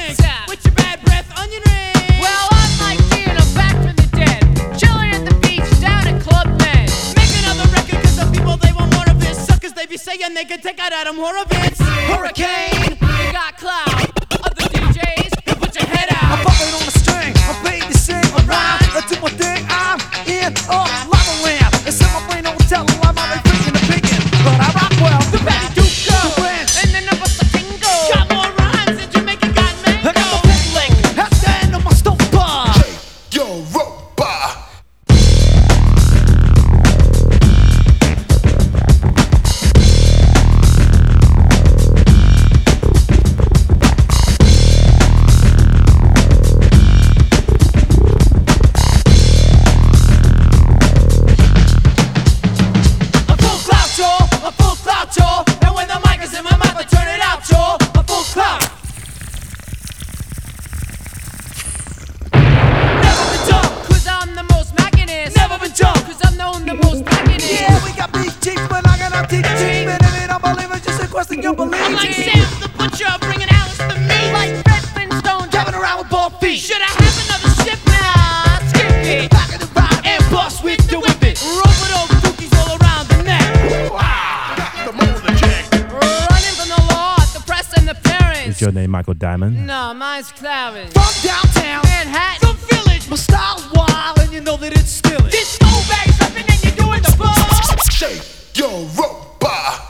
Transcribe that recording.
drink with your bad breath onion ring. Well, I'm like Ian, I'm back from the dead, chilling at the beach down at Club Med. Make another record cause the people they want more of this. Suckers they be saying they can take out Adam Horovitz. Hurricane, You got Cloud, other DJs, you put your head I'm out. bumping on the string, I'm paid to sing, I rhyme, I do my thing, I'm in a lava land. It's in my brain, don't tell them I'm already freaking the picking. But I rock well, The Betty Duke the girl French. and then up the tingo. got more rhymes than Jamaica got I got mango. the bootleg at the end of my stopa. Europa. A full clout, y'all. And when the mic is in my mouth, I turn it out, y'all. A full clout. Never been dumb, Cause I'm the most mackinest. never been dumb. Cause I'm known the most mackinest. Yeah, we got big cheeks, but I got our teeth cheap. And if you don't believe it, just a question you believe. I'm like Sam the Butcher, bringing Alice the meat. Like Fred Flintstone, Driving around with bald feet. Should I have another ship now? Skip it, Back in the ride. and bust with the whip it. Roll with those dookies all around the neck. The motor jack. running from the law, the press and the parents. Is your name Michael Diamond? No, mine's Clarence. From downtown, Manhattan. The village, my style's wild, and you know that it's still this snowbag stepping and you're doing the ball. Shake Europa.